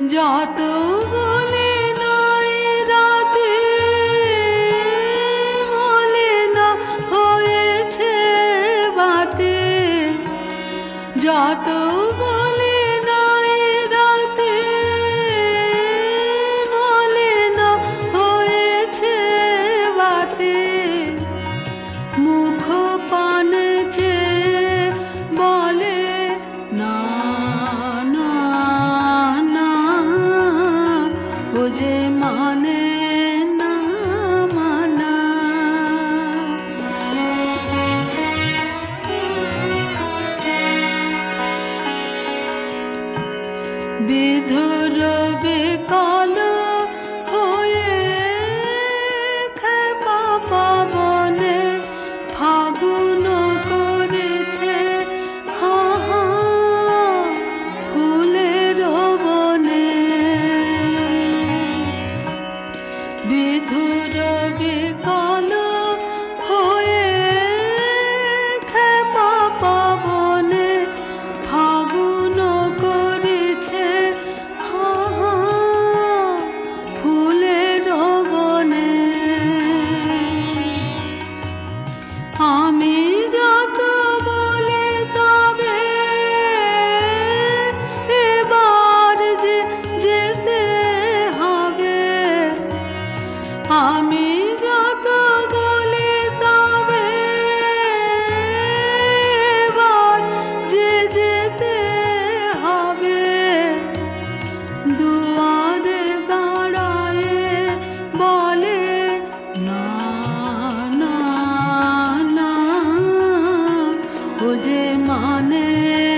যত বলে নাই রাতে বলে না হয়েছে বাতে, যত বলে নাই রাতে বলে না হয়েছে বাতে, মুখ পানে চেয়ে বলে না না না, ও যে মানে না মানা। বিধুর বিকল হয়ে খেপা পবনে ফাগুন করেছে হা হা ফুলের বনে। বিধুর বিকল হয়ে খেপা পবনে ফাগুন করেছে হা হা ফুলের বনে। আমি যত বলে তবে এবার যে যেতে হবে, আমি যত বলে তবে এবার যে যেতে হবে। দুয়ারে দাঁড়ায়ে বলে না না না, ও যে মানে